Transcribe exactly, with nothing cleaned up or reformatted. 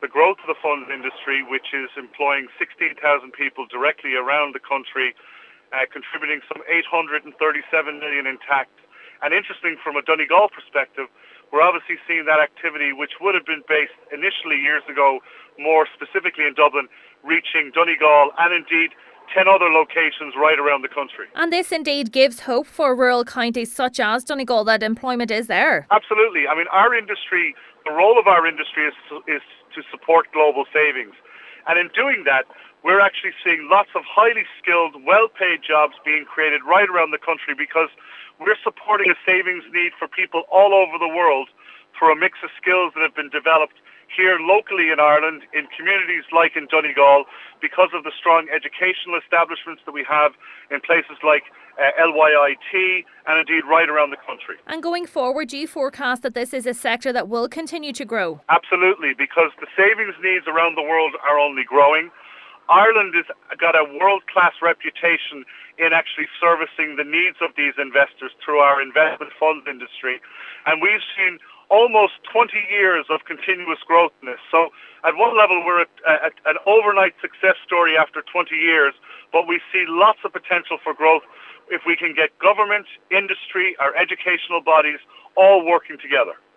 the growth of the funds industry, which is employing sixteen thousand people directly around the country, uh, contributing some eight hundred thirty-seven million in tax. And interesting from a Donegal perspective, we're obviously seeing that activity, which would have been based initially years ago, more specifically in Dublin, reaching Donegal and indeed ten other locations right around the country. And this indeed gives hope for rural counties such as Donegal that employment is there. Absolutely. I mean, our industry, the role of our industry is to, is to support global savings. And in doing that, we're actually seeing lots of highly skilled, well-paid jobs being created right around the country because we're supporting a savings need for people all over the world through a mix of skills that have been developed here locally in Ireland, in communities like in Donegal, because of the strong educational establishments that we have in places like uh, L Y I T and indeed right around the country. And going forward, do you forecast that this is a sector that will continue to grow? Absolutely, because the savings needs around the world are only growing. Ireland has got a world-class reputation in actually servicing the needs of these investors through our investment funds industry. And we've seen almost twenty years of continuous growth in this. So at one level, we're at, at an overnight success story after twenty years, but we see lots of potential for growth if we can get government, industry, our educational bodies all working together.